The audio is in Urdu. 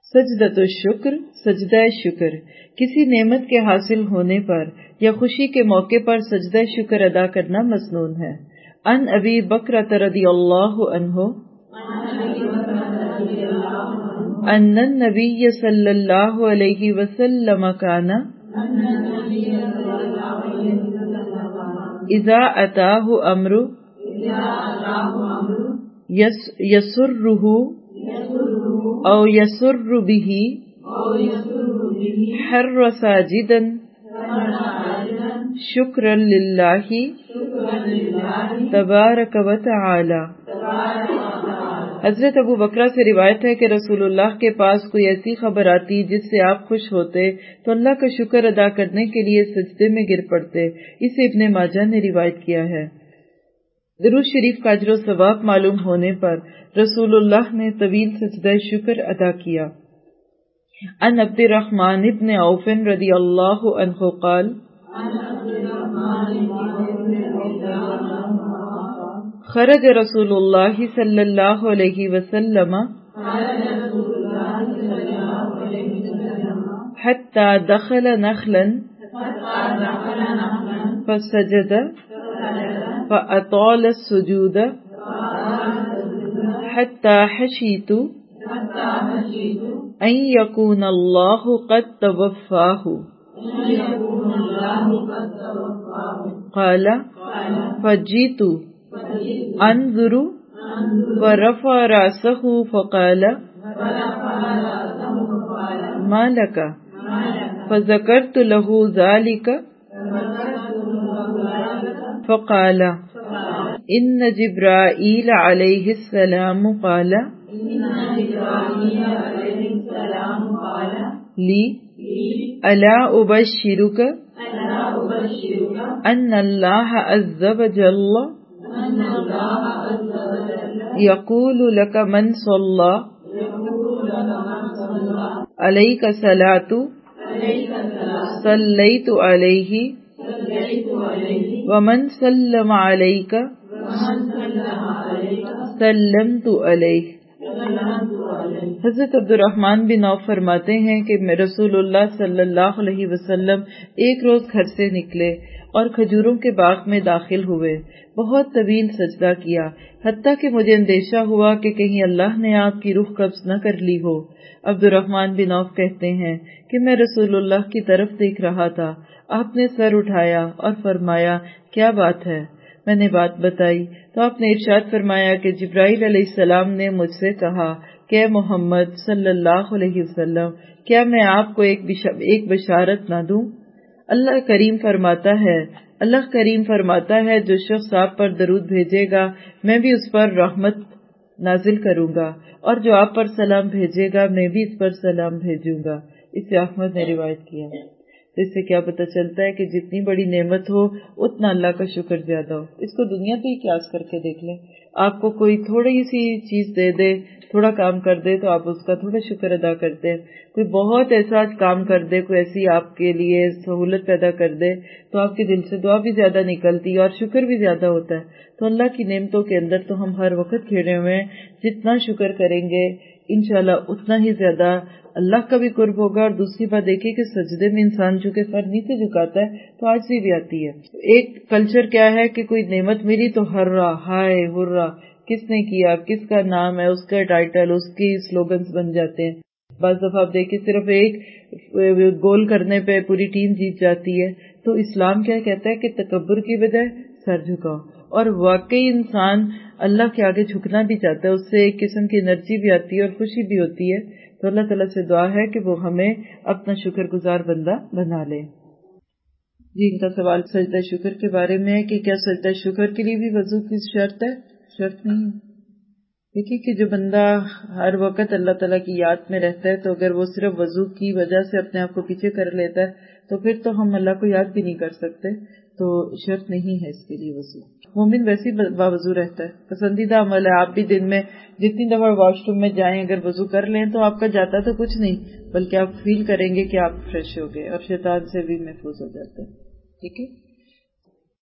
سجدۃ الشکر، سجدہ شکر، کسی نعمت کے حاصل ہونے پر یا خوشی کے موقع پر سجدہ شکر ادا کرنا مسنون ہے۔ ان ابی بکرۃ رضی اللہ عنہ ان النبی صلی اللہ علیہ وسلم کان اذا اتاہ امر یسرہ او یسر به حر ساجدا شکرا للہ تبارک و تعالی۔ حضرت ابو بکرہ سے روایت ہے کہ رسول اللہ کے پاس کوئی ایسی خبر آتی جس سے آپ خوش ہوتے تو اللہ کا شکر ادا کرنے کے لیے سجدے میں گر پڑتے۔ اسے ابن ماجہ نے روایت کیا ہے۔ درود شریف کا اجر و ثواب معلوم ہونے پر رسول اللہ نے طویل سجدہ شکر ادا کیا۔ ان عبد الرحمن ابن عوف رضی اللہ عنہ قال خرج رسول اللہ صلی اللہ علیہ وسلم حتى دخل نخلا فسجد فأطال السجود حتى حشيت أن يكون الله قد توفاه قال فجئت انظر ورفع رأسه فقال ما لك فذكرت له ذلك فقال ان جبرائیل علیہ السلام قال لی الا ابشرک ان اللہ عز وجل یقول لک من صلی علیک صلاۃ صلیت علیہ ومن سلم علیک سلمت علیہ۔ حضرت عبد الرحمن بن عوف فرماتے ہیں کہ رسول اللہ صلی اللہ علیہ وسلم ایک روز گھر سے نکلے اور کھجوروں کے باغ میں داخل ہوئے، بہت طویل سجدہ کیا، حتیٰ کہ مجھے اندیشہ ہوا کہ کہیں اللہ نے آپ کی روح قبض نہ کر لی ہو۔ عبد الرحمن بن عوف کہتے ہیں کہ میں رسول اللہ کی طرف دیکھ رہا تھا، آپ نے سر اٹھایا اور فرمایا کیا بات ہے؟ میں نے بات بتائی تو آپ نے ارشاد فرمایا کہ جبرائیل علیہ السلام نے مجھ سے کہا کہ محمد صلی اللہ علیہ وسلم کیا میں آپ کو ایک بشارت نہ دوں؟ اللہ کریم فرماتا ہے جو شخص آپ پر درود بھیجے گا میں بھی اس پر رحمت نازل کروں گا، اور جو آپ پر سلام بھیجے گا میں بھی اس پر سلام بھیجوں گا۔ اسے احمد نے روایت کیا۔ اس سے کیا پتہ چلتا ہے کہ جتنی بڑی نعمت ہو اتنا اللہ کا شکر زیادہ ہو۔ اس کو دنیا پہ ہی قیاس کر کے دیکھ لیں، آپ کو کوئی تھوڑی سی چیز دے دے، تھوڑا کام کر دے تو آپ اس کا تھوڑا شکر ادا کرتے ہیں، کوئی بہت ایسا کام کر دے، کوئی ایسی آپ کے لیے سہولت پیدا کر دے تو آپ کے دل سے دعا بھی زیادہ نکلتی ہے اور شکر بھی زیادہ ہوتا ہے۔ تو اللہ کی نعمتوں کے اندر تو ہم ہر وقت گھرے ہوئے ہیں، جتنا شکر کریں گے انشاءاللہ اتنا ہی زیادہ اللہ کا بھی قرب ہوگا۔ اور دوسری بات دیکھیے کہ سجدے میں انسان چونکہ سر نیچے جھکاتا ہے تو عاجزی بھی آتی ہے۔ ایک کلچر کیا ہے کہ کوئی نعمت ملی تو ہررا ہائے ہررا، کس نے کیا، کس کا نام ہے، اس کا ٹائٹل، اس کی سلوگنز بن جاتے ہیں۔ بعض دفعہ آپ دیکھیں صرف ایک گول کرنے پہ پوری ٹیم جیت جاتی ہے۔ تو اسلام کیا کہتا ہے کہ تکبر کی بجائے سر جھکاؤ، اور واقعی انسان اللہ کے آگے جھکنا بھی چاہتا ہے، اس سے ایک قسم کی انرجی بھی آتی ہے اور خوشی بھی ہوتی ہے۔ تو اللہ تعالیٰ سے دعا ہے کہ وہ ہمیں اپنا شکر گزار بندہ بنا لے۔ جی ان کا سوال سجدہ شکر کے بارے میں ہے کہ کیا سجدہ شکر کے لیے بھی وضو کی شرط ہے؟ شرط نہیں ہے۔ دیکھیے کہ جو بندہ ہر وقت اللہ تعالیٰ کی یاد میں رہتا ہے تو اگر وہ صرف وضو کی وجہ سے اپنے آپ کو پیچھے کر لیتا ہے تو پھر تو ہم اللہ کو یاد بھی نہیں کر سکتے، تو شرط نہیں ہے اس کے لیے وضو۔ مومن ویسے ہی باوضو رہتا ہے، پسندیدہ عمل ہے۔ آپ بھی دن میں جتنی دفعہ واش روم میں جائیں اگر وضو کر لیں تو آپ کا جاتا تو کچھ نہیں، بلکہ آپ فیل کریں گے کہ آپ فریش ہو گئے اور شیطان سے بھی محفوظ ہو جاتے ہیں۔ ٹھیک ہے۔